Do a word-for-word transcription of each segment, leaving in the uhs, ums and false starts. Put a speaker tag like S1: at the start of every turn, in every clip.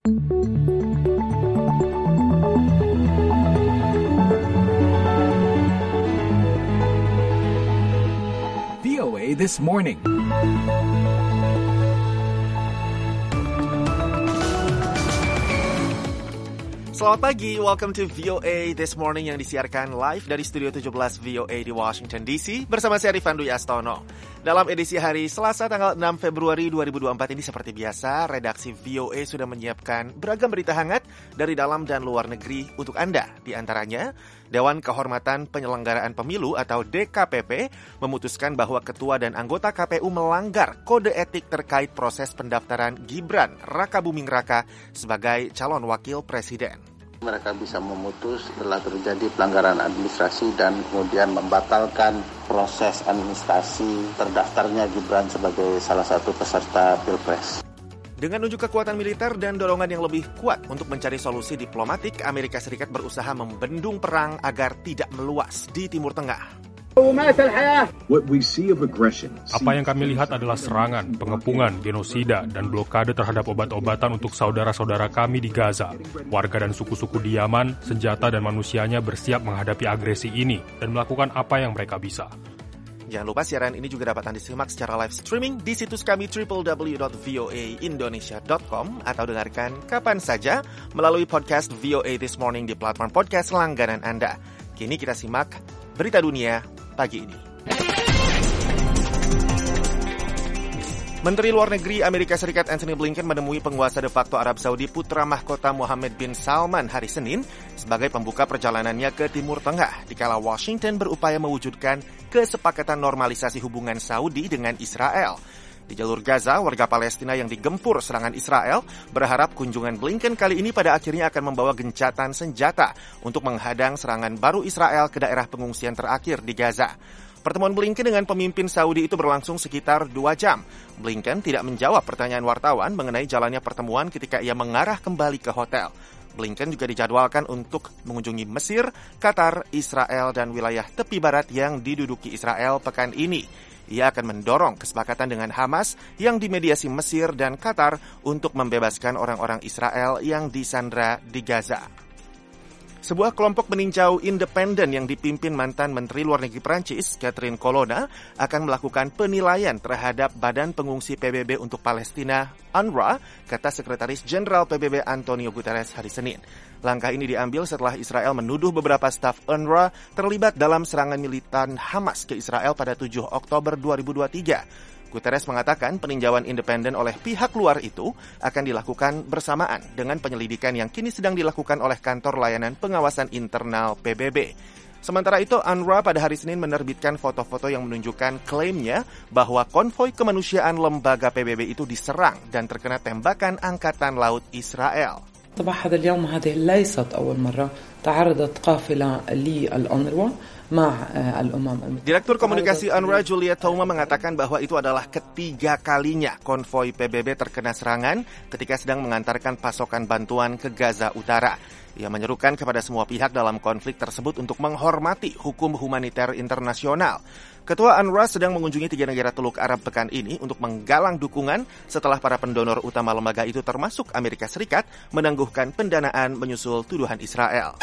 S1: V O A This Morning.
S2: Selamat pagi, welcome to V O A This Morning yang disiarkan live dari Studio tujuh belas V O A di Washington D C bersama saya Rifan Dwi Astono. Dalam edisi hari Selasa tanggal enam Februari dua ribu dua puluh empat ini seperti biasa, redaksi V O A sudah menyiapkan beragam berita hangat dari dalam dan luar negeri untuk Anda. Di antaranya, Dewan Kehormatan Penyelenggaraan Pemilu atau D K P P memutuskan bahwa ketua dan anggota K P U melanggar kode etik terkait proses pendaftaran Gibran Rakabuming Raka sebagai calon wakil presiden.
S3: Mereka bisa memutus setelah terjadi pelanggaran administrasi dan kemudian membatalkan proses administrasi terdaftarnya Gibran sebagai salah satu peserta Pilpres.
S2: Dengan unjuk kekuatan militer dan dorongan yang lebih kuat untuk mencari solusi diplomatik, Amerika Serikat berusaha membendung perang agar tidak meluas di Timur Tengah.
S4: Apa yang kami lihat adalah serangan, pengepungan, genosida, dan blokade terhadap obat-obatan untuk saudara-saudara kami di Gaza. Warga dan suku-suku di Yaman, senjata dan manusianya bersiap menghadapi agresi ini dan melakukan apa yang mereka bisa.
S2: Jangan lupa siaran ini juga dapat Anda simak secara live streaming di situs kami double-u double-u double-u dot v o a indonesia dot com atau dengarkan kapan saja melalui podcast V O A This Morning di platform podcast langganan Anda. Kini kita simak berita dunia pagi ini. Menteri Luar Negeri Amerika Serikat Antony Blinken menemui penguasa de facto Arab Saudi putra mahkota Mohammed bin Salman hari Senin sebagai pembuka perjalanannya ke Timur Tengah, dikala Washington berupaya mewujudkan kesepakatan normalisasi hubungan Saudi dengan Israel. Di jalur Gaza, warga Palestina yang digempur serangan Israel berharap kunjungan Blinken kali ini pada akhirnya akan membawa gencatan senjata untuk menghadang serangan baru Israel ke daerah pengungsian terakhir di Gaza. Pertemuan Blinken dengan pemimpin Saudi itu berlangsung sekitar dua jam. Blinken tidak menjawab pertanyaan wartawan mengenai jalannya pertemuan ketika ia mengarah kembali ke hotel. Blinken juga dijadwalkan untuk mengunjungi Mesir, Qatar, Israel, dan wilayah tepi barat yang diduduki Israel pekan ini. Ia akan mendorong kesepakatan dengan Hamas yang dimediasi Mesir dan Qatar untuk membebaskan orang-orang Israel yang disandra di Gaza. Sebuah kelompok peninjau independen yang dipimpin mantan Menteri Luar Negeri Prancis, Catherine Colonna, akan melakukan penilaian terhadap Badan Pengungsi P B B untuk Palestina, U N R W A, kata Sekretaris Jenderal P B B Antonio Guterres hari Senin. Langkah ini diambil setelah Israel menuduh beberapa staf U N R W A terlibat dalam serangan militan Hamas ke Israel pada tujuh Oktober dua ribu dua puluh tiga. Guterres mengatakan peninjauan independen oleh pihak luar itu akan dilakukan bersamaan dengan penyelidikan yang kini sedang dilakukan oleh Kantor Layanan Pengawasan Internal P B B. Sementara itu, U N R W A pada hari Senin menerbitkan foto-foto yang menunjukkan klaimnya bahwa konvoi kemanusiaan lembaga P B B itu diserang dan terkena tembakan Angkatan Laut Israel.
S5: طبعا هذا اليوم هذه ليست أول مرة تعرضت قافلة للأونروا مع الأمم المتحدة.
S2: Direktur Komunikasi U N R W A Juliet Touma mengatakan bahwa itu adalah ketiga kalinya konvoi P B B terkena serangan ketika sedang mengantarkan pasokan bantuan ke Gaza Utara. Ia menyerukan kepada semua pihak dalam konflik tersebut untuk menghormati hukum humaniter internasional. Ketua U N R W A sedang mengunjungi tiga negara Teluk Arab pekan ini untuk menggalang dukungan setelah para pendonor utama lembaga itu termasuk Amerika Serikat menangguhkan pendanaan menyusul tuduhan Israel.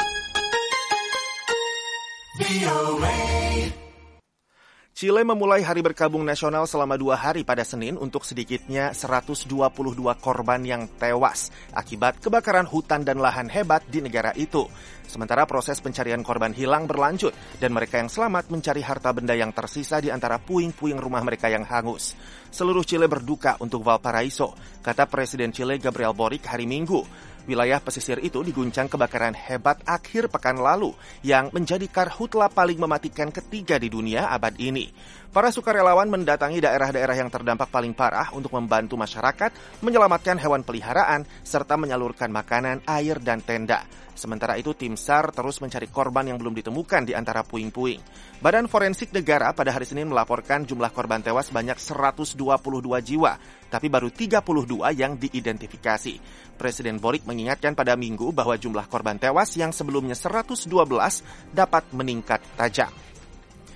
S2: Chile memulai hari berkabung nasional selama dua hari pada Senin untuk sedikitnya seratus dua puluh dua korban yang tewas akibat kebakaran hutan dan lahan hebat di negara itu. Sementara proses pencarian korban hilang berlanjut dan mereka yang selamat mencari harta benda yang tersisa di antara puing-puing rumah mereka yang hangus. Seluruh Chile berduka untuk Valparaiso, kata Presiden Chile Gabriel Boric hari Minggu. Wilayah pesisir itu diguncang kebakaran hebat akhir pekan lalu yang menjadi karhutla paling mematikan ketiga di dunia abad ini. Para sukarelawan mendatangi daerah-daerah yang terdampak paling parah untuk membantu masyarakat menyelamatkan hewan peliharaan serta menyalurkan makanan, air, dan tenda. Sementara itu, tim SAR terus mencari korban yang belum ditemukan di antara puing-puing. Badan Forensik Negara pada hari Senin melaporkan jumlah korban tewas banyak seratus dua puluh dua jiwa, tapi baru tiga puluh dua yang diidentifikasi. Presiden Boric mengingatkan pada Minggu bahwa jumlah korban tewas yang sebelumnya seratus dua belas dapat meningkat tajam.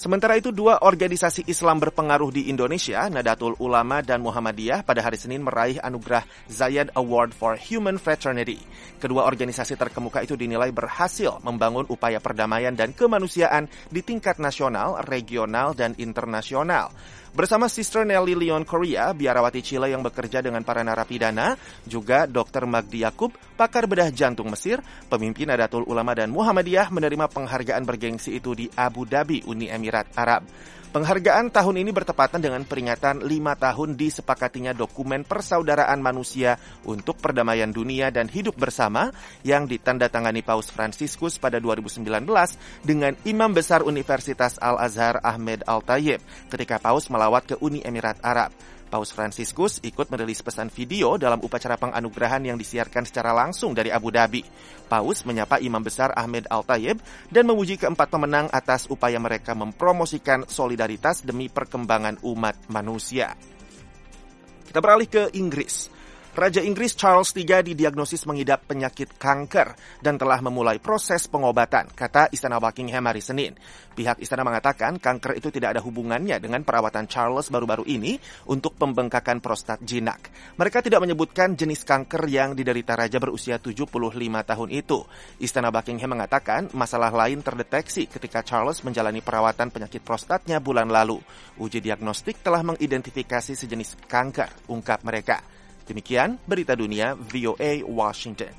S2: Sementara itu, dua organisasi Islam berpengaruh di Indonesia, Nahdlatul Ulama dan Muhammadiyah, pada hari Senin meraih anugerah Zayed Award for Human Fraternity. Kedua organisasi terkemuka itu dinilai berhasil membangun upaya perdamaian dan kemanusiaan di tingkat nasional, regional, dan internasional. Bersama Sister Nelly Leon Korea, biarawati Chile yang bekerja dengan para narapidana, juga dokter Magdi Yakub, pakar bedah jantung Mesir, pemimpin Nahdlatul Ulama dan Muhammadiyah menerima penghargaan bergengsi itu di Abu Dhabi, Uni Emirat Arab. Penghargaan tahun ini bertepatan dengan peringatan lima tahun disepakatinya dokumen persaudaraan manusia untuk perdamaian dunia dan hidup bersama yang ditandatangani Paus Fransiskus pada dua ribu sembilan belas dengan Imam Besar Universitas Al-Azhar Ahmed Al-Tayyib ketika Paus melawat ke Uni Emirat Arab. Paus Fransiskus ikut merilis pesan video dalam upacara penganugerahan yang disiarkan secara langsung dari Abu Dhabi. Paus menyapa Imam Besar Ahmed Al-Tayyib dan memuji keempat pemenang atas upaya mereka mempromosikan solidaritas demi perkembangan umat manusia. Kita beralih ke Inggris. Raja Inggris Charles tiga didiagnosis mengidap penyakit kanker dan telah memulai proses pengobatan, kata Istana Buckingham hari Senin. Pihak istana mengatakan kanker itu tidak ada hubungannya dengan perawatan Charles baru-baru ini untuk pembengkakan prostat jinak. Mereka tidak menyebutkan jenis kanker yang diderita raja berusia tujuh puluh lima tahun itu. Istana Buckingham mengatakan masalah lain terdeteksi ketika Charles menjalani perawatan penyakit prostatnya bulan lalu. Uji diagnostik telah mengidentifikasi sejenis kanker, ungkap mereka. Demikian berita dunia V O A Washington.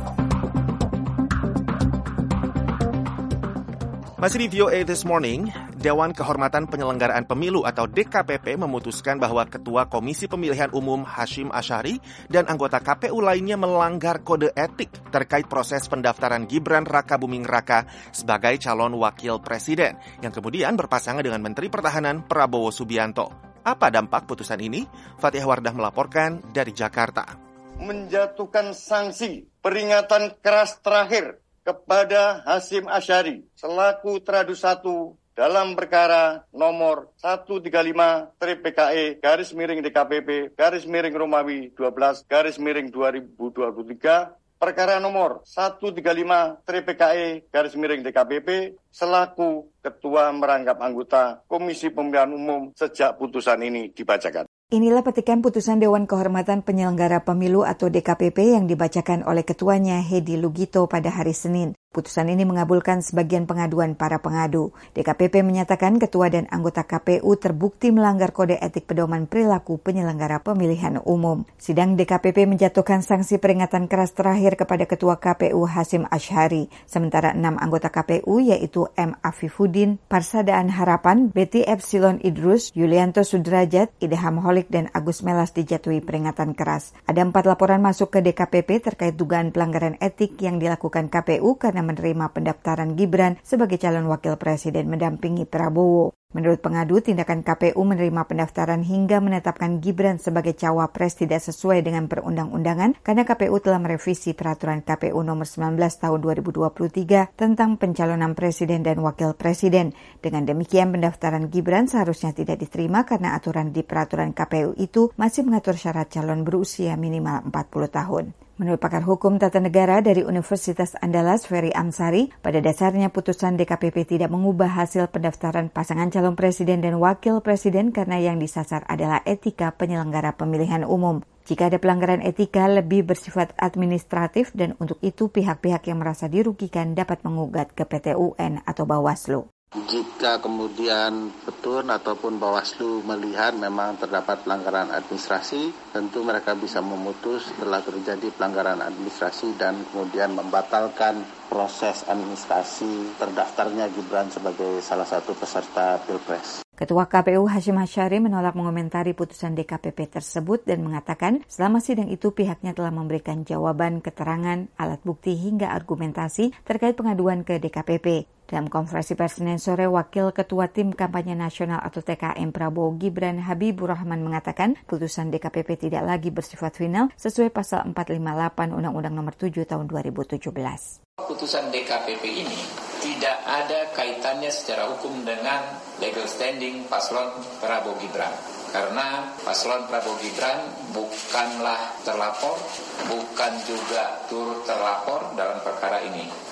S2: Masih di V O A This Morning, Dewan Kehormatan Penyelenggaraan Pemilu atau D K P P memutuskan bahwa Ketua Komisi Pemilihan Umum Hashim Asyari dan anggota K P U lainnya melanggar kode etik terkait proses pendaftaran Gibran Rakabuming Raka sebagai calon wakil presiden yang kemudian berpasangan dengan Menteri Pertahanan Prabowo Subianto. Apa dampak putusan ini? Fatih Wardah melaporkan dari Jakarta.
S6: Menjatuhkan sanksi peringatan keras terakhir kepada Hashim Asyari selaku teradu satu dalam perkara nomor seratus tiga puluh lima P K E garis miring D K P P garis miring Romawi dua belas garis miring dua ribu dua puluh tiga, perkara nomor seratus tiga puluh lima P K E garis miring D K P P selaku Ketua merangkap anggota Komisi Pemilihan Umum sejak putusan ini dibacakan.
S7: Inilah petikan putusan Dewan Kehormatan Penyelenggara Pemilu atau D K P P yang dibacakan oleh ketuanya Hedi Lugito pada hari Senin. Putusan ini mengabulkan sebagian pengaduan para pengadu. D K P P menyatakan ketua dan anggota K P U terbukti melanggar kode etik pedoman perilaku penyelenggara pemilihan umum. Sidang D K P P menjatuhkan sanksi peringatan keras terakhir kepada ketua K P U Hashim Asyari. Sementara enam anggota K P U yaitu M. Afifuddin, Parsadaan Harapan, Betty Epsilon Idrus, Yulianto Sudrajat, Idham Holik, dan Agus Melas dijatuhi peringatan keras. Ada empat laporan masuk ke D K P P terkait dugaan pelanggaran etik yang dilakukan K P U karena menerima pendaftaran Gibran sebagai calon wakil presiden mendampingi Prabowo. Menurut pengadu, tindakan K P U menerima pendaftaran hingga menetapkan Gibran sebagai cawapres tidak sesuai dengan perundang-undangan karena K P U telah merevisi peraturan K P U nomor sembilan belas tahun dua ribu dua puluh tiga tentang pencalonan presiden dan wakil presiden. Dengan demikian, pendaftaran Gibran seharusnya tidak diterima karena aturan di peraturan K P U itu masih mengatur syarat calon berusia minimal empat puluh tahun. Menurut pakar hukum tata negara dari Universitas Andalas, Ferry Amsari, pada dasarnya putusan D K P P tidak mengubah hasil pendaftaran pasangan calon presiden dan wakil presiden karena yang disasar adalah etika penyelenggara pemilihan umum. Jika ada pelanggaran etika lebih bersifat administratif dan untuk itu pihak-pihak yang merasa dirugikan dapat mengugat ke P T U N atau Bawaslu.
S3: Jika kemudian Petun ataupun Bawaslu melihat memang terdapat pelanggaran administrasi, tentu mereka bisa memutus setelah terjadi pelanggaran administrasi dan kemudian membatalkan proses administrasi terdaftarnya Gibran sebagai salah satu peserta Pilpres.
S7: Ketua K P U Hashim Asyari menolak mengomentari putusan D K P P tersebut dan mengatakan selama sidang itu pihaknya telah memberikan jawaban, keterangan, alat bukti hingga argumentasi terkait pengaduan ke D K P P. Dalam konferensi pers Senin sore, Wakil Ketua Tim Kampanye Nasional atau T K M Prabowo Gibran Habibur Rahman mengatakan putusan D K P P tidak lagi bersifat final sesuai pasal empat ratus lima puluh delapan Undang-Undang Nomor tujuh Tahun dua ribu tujuh belas.
S8: Putusan D K P P ini tidak ada kaitannya secara hukum dengan legal standing paslon Prabowo Gibran. Karena paslon Prabowo Gibran bukanlah terlapor, bukan juga turut terlapor dalam perkara ini.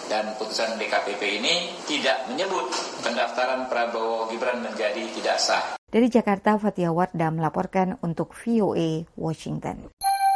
S8: Dan putusan D K P P ini tidak menyebut pendaftaran Prabowo Gibran menjadi tidak sah.
S7: Dari Jakarta, Fathia Wardah melaporkan untuk V O A Washington.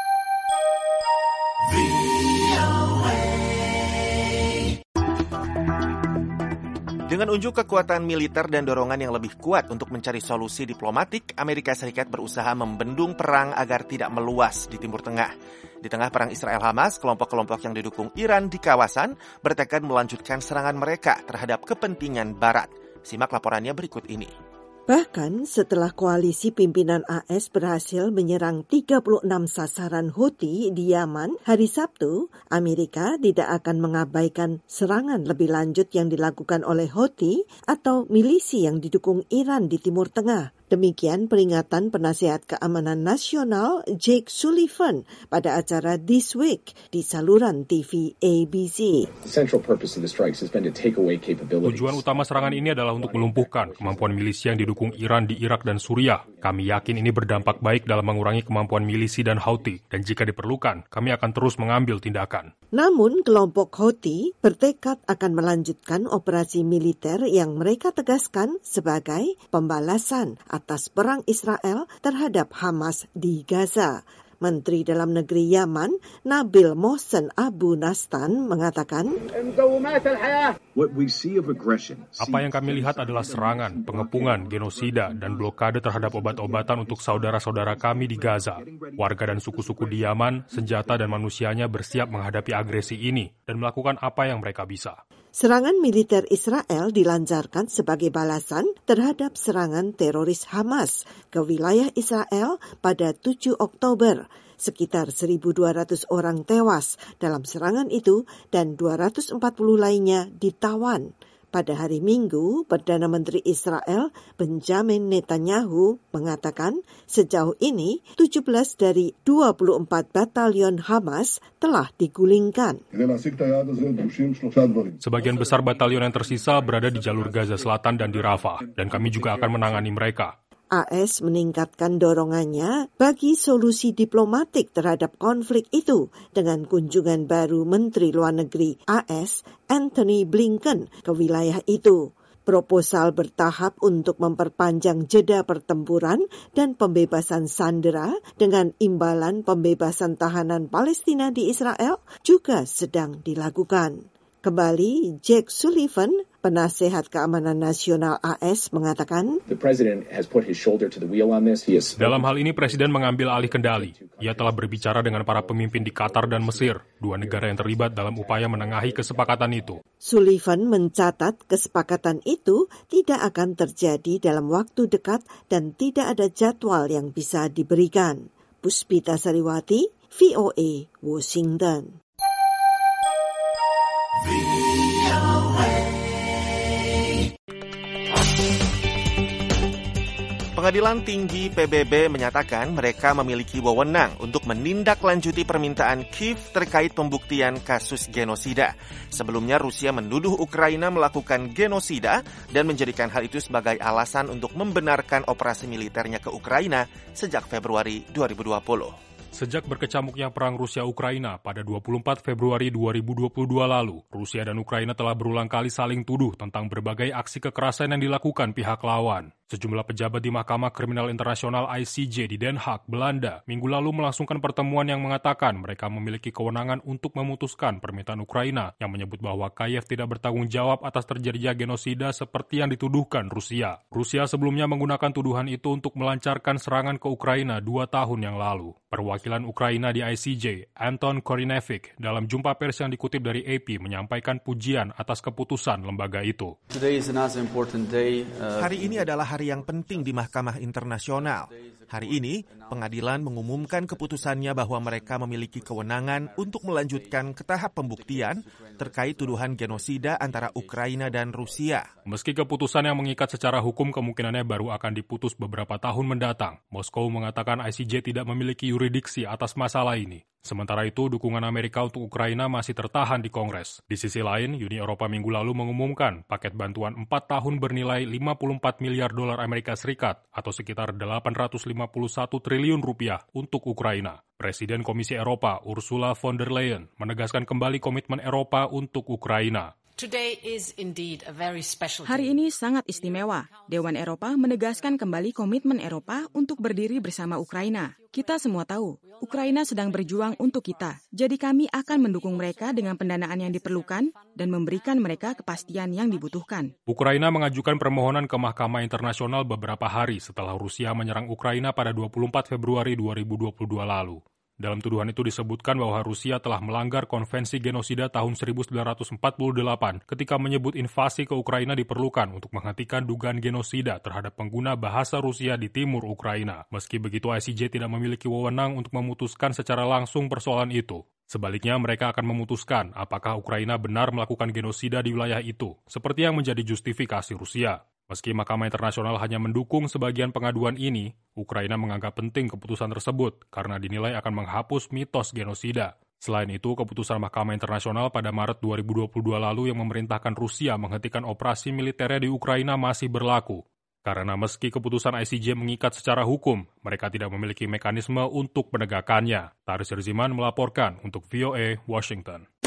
S2: Dengan unjuk kekuatan militer dan dorongan yang lebih kuat untuk mencari solusi diplomatik, Amerika Serikat berusaha membendung perang agar tidak meluas di Timur Tengah. Di tengah perang Israel-Hamas, kelompok-kelompok yang didukung Iran di kawasan bertekad melanjutkan serangan mereka terhadap kepentingan Barat. Simak laporannya berikut ini.
S9: Bahkan setelah koalisi pimpinan A S berhasil menyerang tiga puluh enam sasaran Houthi di Yaman hari Sabtu, Amerika tidak akan mengabaikan serangan lebih lanjut yang dilakukan oleh Houthi atau milisi yang didukung Iran di Timur Tengah. Demikian peringatan penasihat keamanan nasional Jake Sullivan pada acara This Week di saluran T V A B C.
S4: Tujuan utama serangan ini adalah untuk melumpuhkan kemampuan milisi yang didukung Iran di Irak dan Suriah. Kami yakin ini berdampak baik dalam mengurangi kemampuan milisi dan Houthi, dan jika diperlukan, kami akan terus mengambil tindakan.
S9: Namun, kelompok Houthi bertekad akan melanjutkan operasi militer yang mereka tegaskan sebagai pembalasan atas perang Israel terhadap Hamas di Gaza. Menteri Dalam Negeri Yaman, Nabil Mohsen Abu Nastan, mengatakan,
S4: apa yang kami lihat adalah serangan, pengepungan, genosida, dan blokade terhadap obat-obatan untuk saudara-saudara kami di Gaza. Warga dan suku-suku di Yaman, senjata dan manusianya bersiap menghadapi agresi ini dan melakukan apa yang mereka bisa.
S9: Serangan militer Israel dilancarkan sebagai balasan terhadap serangan teroris Hamas ke wilayah Israel pada tujuh Oktober. Sekitar seribu dua ratus orang tewas dalam serangan itu dan dua ratus empat puluh lainnya ditawan. Pada hari Minggu, Perdana Menteri Israel Benjamin Netanyahu mengatakan sejauh ini tujuh belas dari dua puluh empat batalion Hamas telah digulingkan.
S4: Sebagian besar batalion yang tersisa berada di jalur Gaza Selatan dan di Rafah, dan kami juga akan menangani mereka.
S9: A S meningkatkan dorongannya bagi solusi diplomatik terhadap konflik itu dengan kunjungan baru Menteri Luar Negeri A S Antony Blinken ke wilayah itu. Proposal bertahap untuk memperpanjang jeda pertempuran dan pembebasan sandera dengan imbalan pembebasan tahanan Palestina di Israel juga sedang dilakukan. Kembali, Jake Sullivan, penasehat keamanan nasional A S, mengatakan,
S4: dalam hal ini Presiden mengambil alih kendali. Ia telah berbicara dengan para pemimpin di Qatar dan Mesir, dua negara yang terlibat dalam upaya menengahi kesepakatan itu.
S9: Sullivan mencatat kesepakatan itu tidak akan terjadi dalam waktu dekat dan tidak ada jadwal yang bisa diberikan. Puspita Sariwati, V O A, Washington.
S2: Pengadilan Tinggi P B B menyatakan mereka memiliki wewenang untuk menindaklanjuti permintaan Kiev terkait pembuktian kasus genosida. Sebelumnya Rusia menuduh Ukraina melakukan genosida dan menjadikan hal itu sebagai alasan untuk membenarkan operasi militernya ke Ukraina sejak Februari dua ribu dua puluh.
S4: Sejak berkecamuknya perang Rusia-Ukraina pada dua puluh empat Februari dua ribu dua puluh dua lalu, Rusia dan Ukraina telah berulang kali saling tuduh tentang berbagai aksi kekerasan yang dilakukan pihak lawan. Sejumlah pejabat di Mahkamah Kriminal Internasional I C J di Den Haag, Belanda, minggu lalu melangsungkan pertemuan yang mengatakan mereka memiliki kewenangan untuk memutuskan permintaan Ukraina yang menyebut bahwa Kiev tidak bertanggung jawab atas terjadinya genosida seperti yang dituduhkan Rusia. Rusia sebelumnya menggunakan tuduhan itu untuk melancarkan serangan ke Ukraina dua tahun yang lalu. Perwakilan Ukraina di I C J, Anton Korinevich, dalam jumpa pers yang dikutip dari A P menyampaikan pujian atas keputusan lembaga itu.
S2: Hari ini adalah hari yang penting di Mahkamah Internasional. Hari ini, pengadilan mengumumkan keputusannya bahwa mereka memiliki kewenangan untuk melanjutkan ke tahap pembuktian terkait tuduhan genosida antara Ukraina dan Rusia.
S4: Meski keputusan yang mengikat secara hukum kemungkinannya baru akan diputus beberapa tahun mendatang, Moskow mengatakan I C J tidak memiliki yurisdiksi atas masalah ini. Sementara itu, dukungan Amerika untuk Ukraina masih tertahan di Kongres. Di sisi lain, Uni Eropa minggu lalu mengumumkan paket bantuan empat tahun bernilai lima puluh empat miliar dolar Amerika Serikat atau sekitar delapan ratus lima lima puluh satu triliun rupiah untuk Ukraina. Presiden Komisi Eropa Ursula von der Leyen menegaskan kembali komitmen Eropa untuk Ukraina.
S10: Hari ini sangat istimewa. Dewan Eropa menegaskan kembali komitmen Eropa untuk berdiri bersama Ukraina. Kita semua tahu, Ukraina sedang berjuang untuk kita. Jadi kami akan mendukung mereka dengan pendanaan yang diperlukan dan memberikan mereka kepastian yang dibutuhkan.
S4: Ukraina mengajukan permohonan ke Mahkamah Internasional beberapa hari setelah Rusia menyerang Ukraina pada dua puluh empat Februari dua ribu dua puluh dua lalu. Dalam tuduhan itu disebutkan bahwa Rusia telah melanggar Konvensi Genosida tahun seribu sembilan ratus empat puluh delapan ketika menyebut invasi ke Ukraina diperlukan untuk menghentikan dugaan genosida terhadap pengguna bahasa Rusia di timur Ukraina. Meski begitu, I C J tidak memiliki wewenang untuk memutuskan secara langsung persoalan itu. Sebaliknya, mereka akan memutuskan apakah Ukraina benar melakukan genosida di wilayah itu, seperti yang menjadi justifikasi Rusia. Meski Mahkamah Internasional hanya mendukung sebagian pengaduan ini, Ukraina menganggap penting keputusan tersebut karena dinilai akan menghapus mitos genosida. Selain itu, keputusan Mahkamah Internasional pada Maret dua ribu dua puluh dua lalu yang memerintahkan Rusia menghentikan operasi militernya di Ukraina masih berlaku. Karena meski keputusan I C J mengikat secara hukum, mereka tidak memiliki mekanisme untuk penegakannya. Taris Riziman melaporkan untuk V O A Washington.